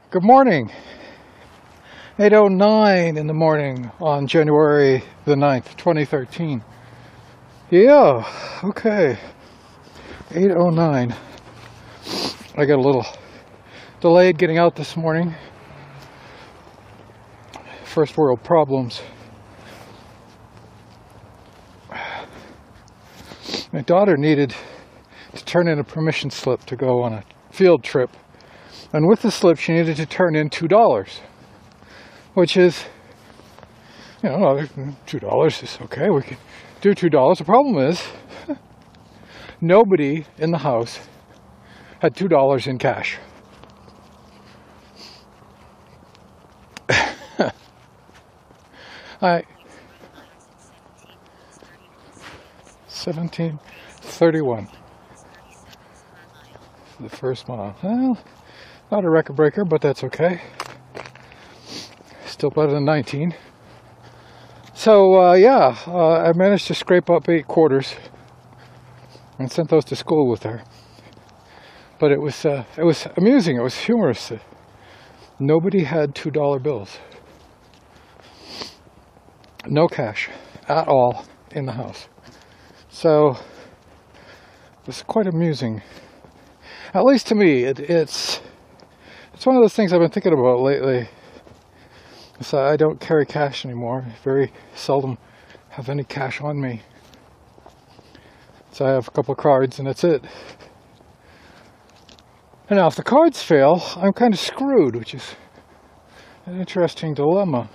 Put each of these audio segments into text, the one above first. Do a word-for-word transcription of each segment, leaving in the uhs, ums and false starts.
Good morning. eight oh nine in the morning on January the ninth, twenty thirteen. Yeah, okay. eight oh nine. I got a little delayed getting out this morning. First world problems. My daughter needed to turn in a permission slip to go on a field trip. And with the slip, she needed to turn in two dollars, which is, you know, two dollars is okay. We can do two dollars. The problem is, nobody in the house had two dollars in cash. I seventeen thirty-one. The first mile. Well, not a record breaker, but that's okay. Still better than nineteen. So, uh, yeah, uh, I managed to scrape up eight quarters and sent those to school with her. But it was uh, it was amusing. It was humorous. Nobody had two dollar bills. No cash at all in the house. So it was quite amusing. At least to me, it, it's it's one of those things I've been thinking about lately. So I don't carry cash anymore. Very seldom have any cash on me. So I have a couple of cards and that's it. And now if the cards fail, I'm kind of screwed, which is an interesting dilemma.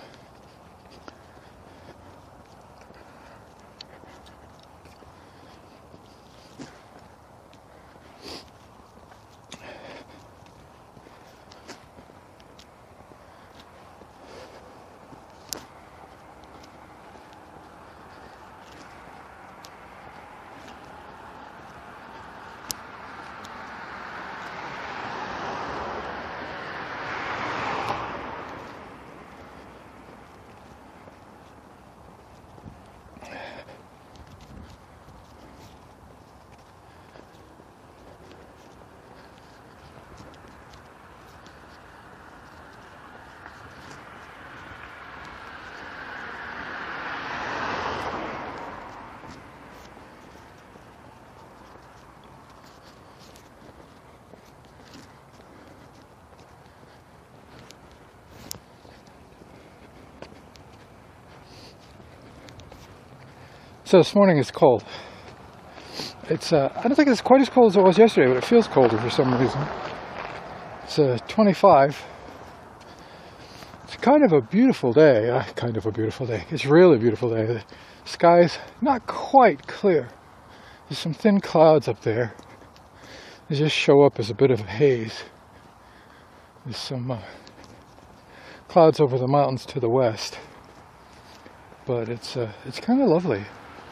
So this morning it's cold. It's uh, I don't think it's quite as cold as it was yesterday, but it feels colder for some reason. It's uh, twenty-five. It's kind of a beautiful day. Uh, kind of a beautiful day. It's really a beautiful day. The sky's not quite clear. There's some thin clouds up there. They just show up as a bit of a haze. There's some uh, clouds over the mountains to the west, but it's uh, it's kind of lovely.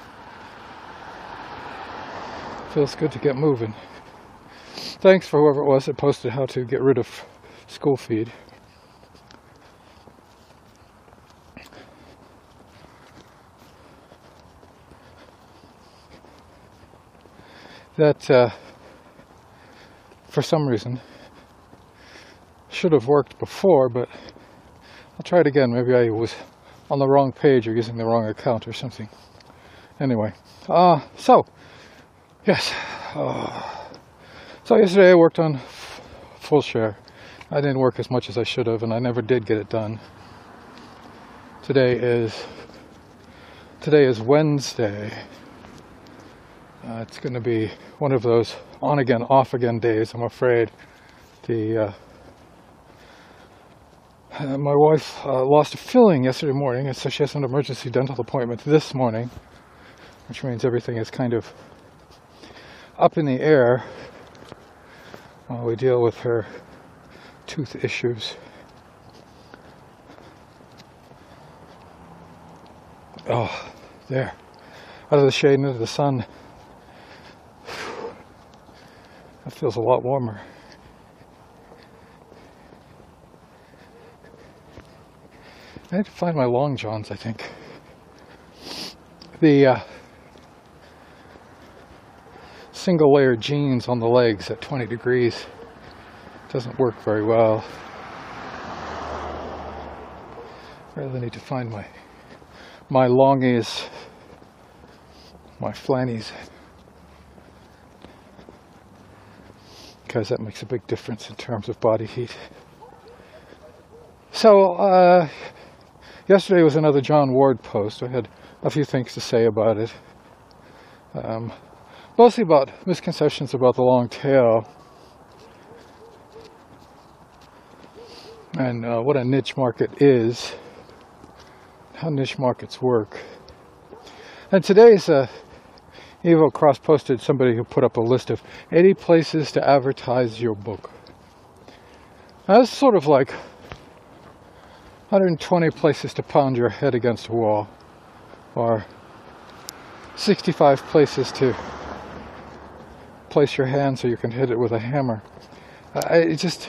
Feels good to get moving. Thanks for whoever it was that posted how to get rid of school feed. That, uh, for some reason, should have worked before, but I'll try it again. Maybe I was on the wrong page or using the wrong account or something. Anyway, uh, so, yes. Uh, so yesterday I worked on f- full share. I didn't work as much as I should have, and I never did get it done. Today is today is Wednesday. Uh, it's going to be one of those on again, off again days. I'm afraid. The uh, uh, my wife uh, lost a filling yesterday morning, and so she has an emergency dental appointment this morning, which means everything is kind of up in the air while we deal with her tooth issues. Oh, there. Out of the shade into the sun. That feels a lot warmer. I need to find my long johns, I think. The uh, single layer jeans on the legs at twenty degrees doesn't work very well. I really need to find my my longies, my flannies, because that makes a big difference in terms of body heat. So uh, yesterday was another John Ward post. I had a few things to say about it, um, mostly about misconceptions about the long tail and uh, what a niche market is, how niche markets work. And today's uh, Evo Cross posted somebody who put up a list of eighty places to advertise your book. Now, that's sort of like one hundred twenty places to pound your head against a wall, or sixty-five places to place your hand so you can hit it with a hammer. I it just,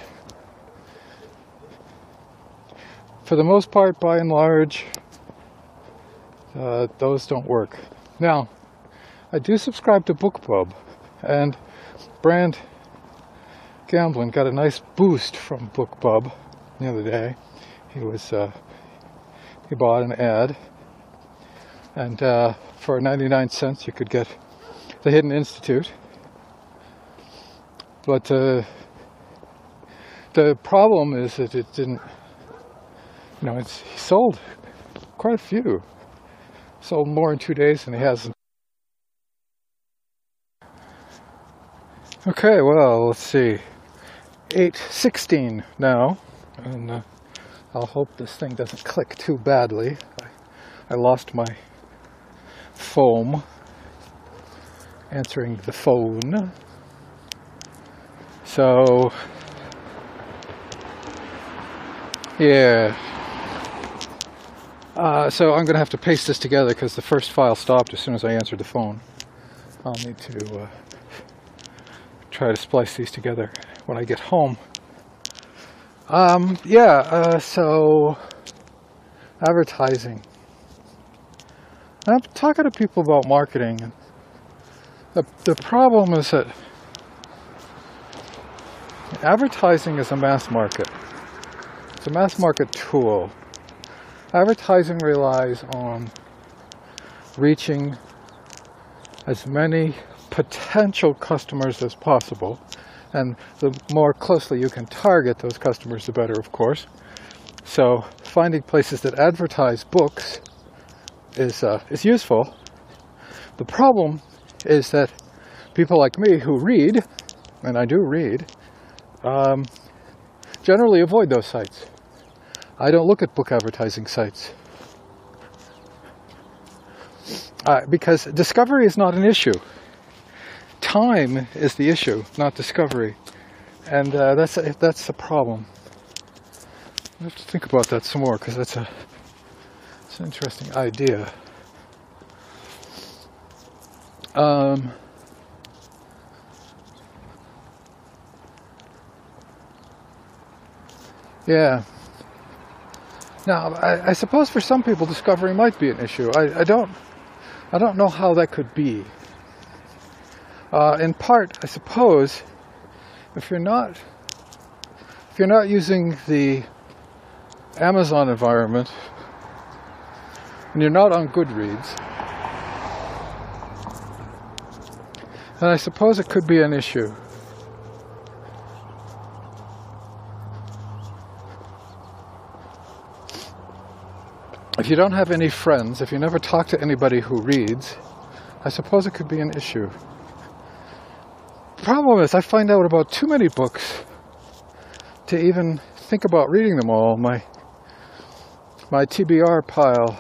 for the most part, by and large, uh, those don't work. Now, I do subscribe to BookBub, and Brand Gamblin got a nice boost from BookBub the other day. He was uh, he bought an ad, and uh, for ninety-nine cents you could get The Hidden Institute. But uh, the problem is that it didn't, you know, it's, he sold quite a few. Sold more in two days than he has in. Okay, well, let's see. eight sixteen now, and uh, I'll hope this thing doesn't click too badly. I, I lost my foam answering the phone. So, yeah. Uh, so I'm going to have to paste this together because the first file stopped as soon as I answered the phone. I'll need to uh, try to splice these together when I get home. Um, yeah, uh, so advertising. I'm talking to people about marketing. The, the problem is that advertising is a mass market. It's a mass market tool. Advertising relies on reaching as many potential customers as possible, and the more closely you can target those customers, the better, of course. So finding places that advertise books is uh, is useful. The problem is that people like me who read, and I do read, um, generally avoid those sites. I don't look at book advertising sites. Uh, because discovery is not an issue. Time is the issue, not discovery. And uh, that's a, that's the problem. I have to think about that some more, because that's a it's an interesting idea. Um, yeah. Now, I, I suppose for some people discovery might be an issue. I, I don't, I don't know how that could be. Uh, in part, I suppose, if you're not, if you're not using the Amazon environment, and you're not on Goodreads, then I suppose it could be an issue. If you don't have any friends, if you never talk to anybody who reads, I suppose it could be an issue. The problem is I find out about too many books to even think about reading them all. My my T B R pile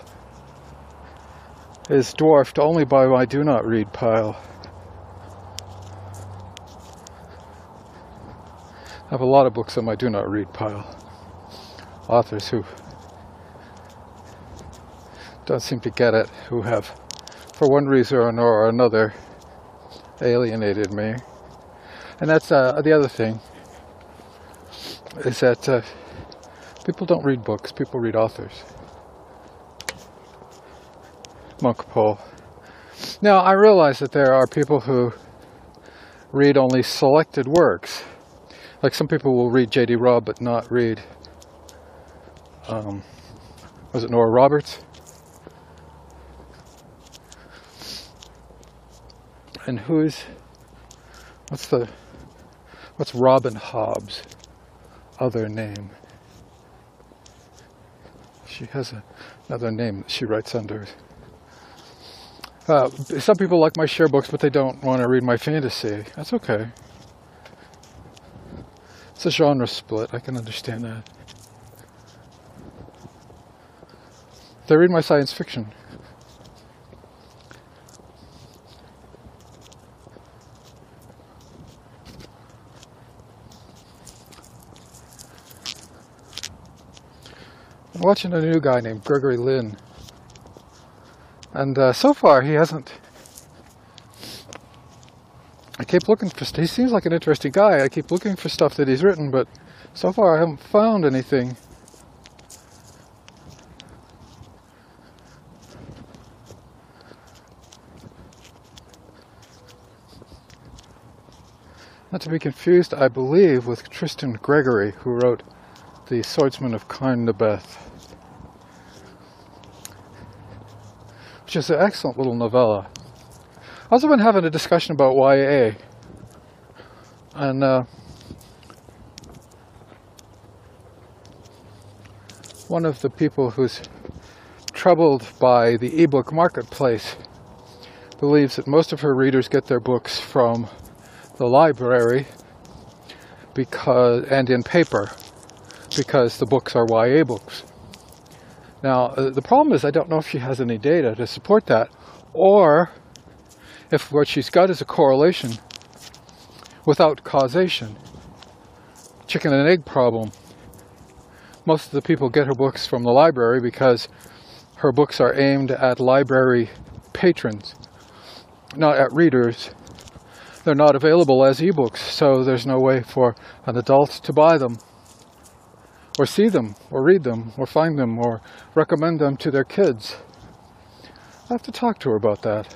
is dwarfed only by my do not read pile. I have a lot of books on my do not read pile. Authors who don't seem to get it, who have, for one reason or another, alienated me. And that's uh, the other thing, is that uh, people don't read books, people read authors. Monk Poll. Now, I realize that there are people who read only selected works. Like some people will read J D Robb but not read um, Was it Nora Roberts? And who's, what's the, what's Robin Hobbs' other name? She has a, another name that she writes under. Uh, some people like my share books, but they don't want to read my fantasy. That's okay. It's a genre split. I can understand that. They read my science fiction. I'm watching a new guy named Gregory Lynn. And uh, so far he hasn't... I keep looking for... He seems like an interesting guy. I keep looking for stuff that he's written, but so far I haven't found anything. Not to be confused, I believe, with Tristan Gregory, who wrote The Swordsman of Carnabeth, which is an excellent little novella. I've also been having a discussion about Y A, and uh, one of the people who's troubled by the ebook marketplace believes that most of her readers get their books from the library because and in paper because the books are Y A books. Now uh, the problem is I don't know if she has any data to support that, or if what she's got is a correlation without causation. Chicken and egg problem. Most of the people get her books from the library because her books are aimed at library patrons, not at readers. They're not available as ebooks, so there's no way for an adult to buy them, or see them, or read them, or find them, or recommend them to their kids. I have to talk to her about that.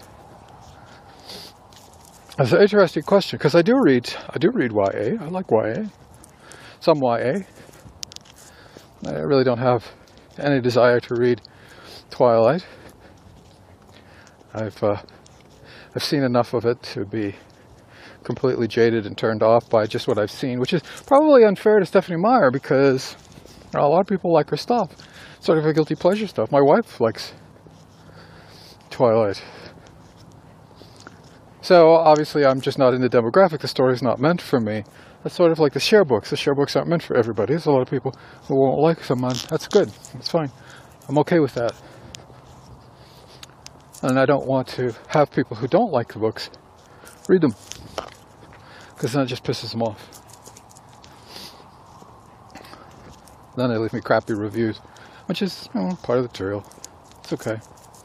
That's an interesting question, because I do read, I do read Y A. I like Y A. Some Y A. I really don't have any desire to read Twilight. I've uh, I've seen enough of it to be completely jaded and turned off by just what I've seen, which is probably unfair to Stephenie Meyer because you know, a lot of people like her stuff. Sort of a guilty pleasure stuff. My wife likes Twilight. So obviously I'm just not in the demographic. The story's not meant for me. That's sort of like the share books. The share books aren't meant for everybody. There's a lot of people who won't like someone. That's good. That's fine. I'm okay with that. And I don't want to have people who don't like the books read them, because then it just pisses them off. Then they leave me crappy reviews, which is you know, part of the material. It's okay.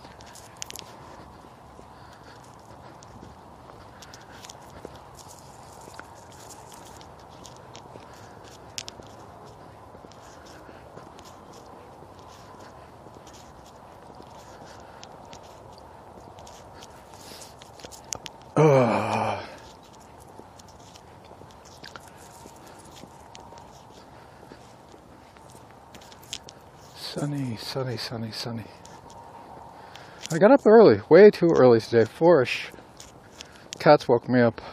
Ugh. Sunny, sunny, sunny, sunny. I got up early, way too early today, four-ish. Cats woke me up.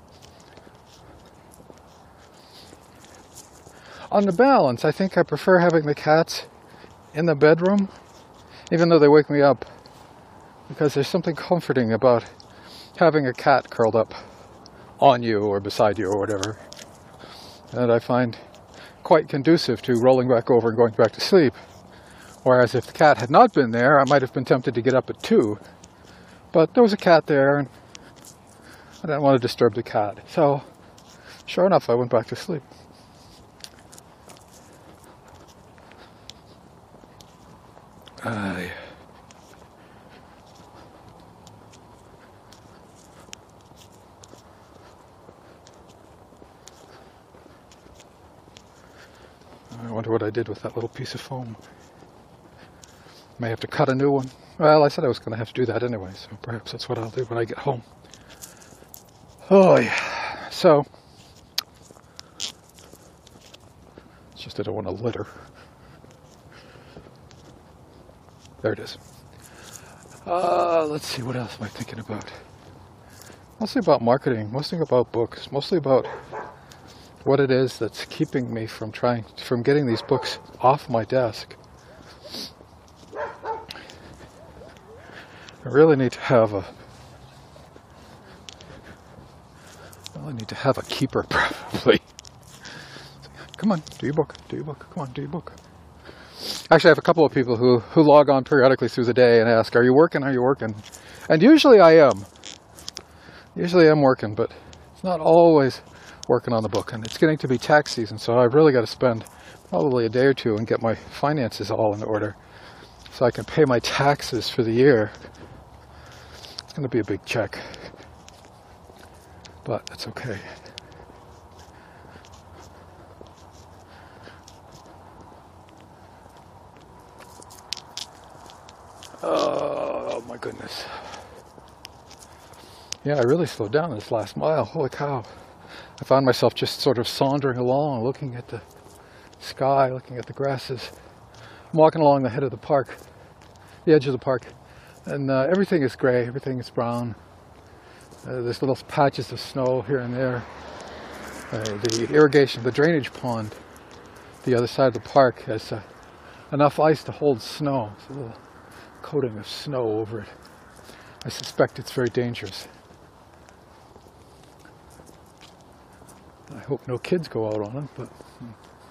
On the balance, I think I prefer having the cats in the bedroom, even though they wake me up, because there's something comforting about having a cat curled up on you or beside you or whatever, that I find quite conducive to rolling back over and going back to sleep. Whereas if the cat had not been there, I might have been tempted to get up at two. But there was a cat there, and I didn't want to disturb the cat. So, sure enough, I went back to sleep. Aye. I wonder what I did with that little piece of foam. May have to cut a new one. Well, I said I was going to have to do that anyway, so perhaps that's what I'll do when I get home. Oh, yeah. So, it's just I don't want to litter. There it is. Uh, let's see, what else am I thinking about? Mostly about marketing, mostly about books, mostly about what it is that's keeping me from trying, from getting these books off my desk. I really need to have a, I really need to have a keeper, probably. Come on, do your book, do your book, come on, do your book. Actually, I have a couple of people who, who log on periodically through the day and ask, are you working, are you working? And usually I am. Usually I'm working, but it's not always working on the book. And it's getting to be tax season, so I've really got to spend probably a day or two and get my finances all in order so I can pay my taxes for the year. It's going to be a big check, but that's okay. Oh my goodness. Yeah, I really slowed down this last mile. Holy cow. I found myself just sort of sauntering along, looking at the sky, looking at the grasses. I'm walking along the head of the park, the edge of the park, and uh, everything is gray, everything is brown. Uh, there's little patches of snow here and there. Uh, the irrigation, the drainage pond, the other side of the park has uh, enough ice to hold snow. It's a little coating of snow over it. I suspect it's very dangerous. I hope no kids go out on it, but hmm.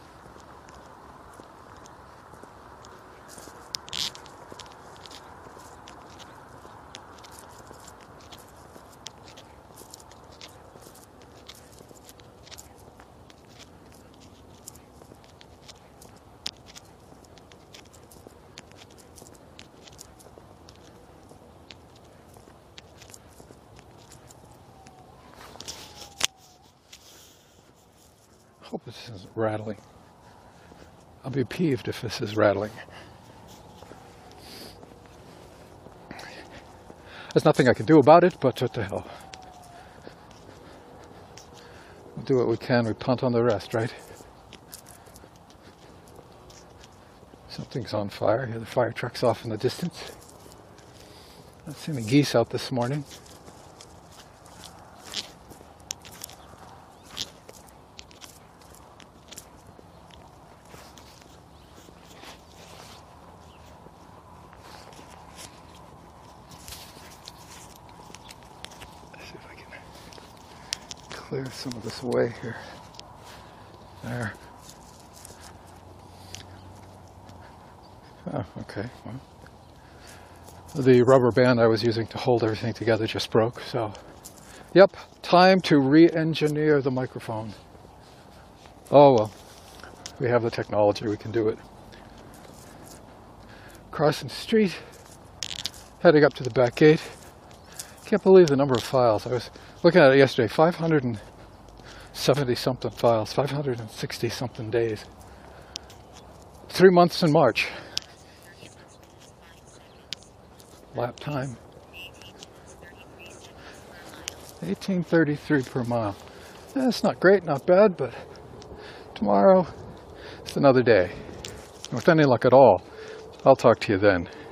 I hope this isn't rattling. I'll be peeved if this is rattling. There's nothing I can do about it, but what the hell. We'll do what we can, we punt on the rest, right? Something's on fire. Here, the fire truck's off in the distance. I've seen the geese out this morning. Clear some of this away here. There. Oh, okay. Well, the rubber band I was using to hold everything together just broke, so yep, time to re-engineer the microphone. Oh well, we have the technology, we can do it. Crossing the street, heading up to the back gate. Can't believe the number of files. I was looking at it yesterday, five hundred seventy something files, five hundred sixty something days. Three months in March. Lap time. eighteen thirty-three per mile. That's not great, not bad, but tomorrow it's another day. With any luck at all, I'll talk to you then.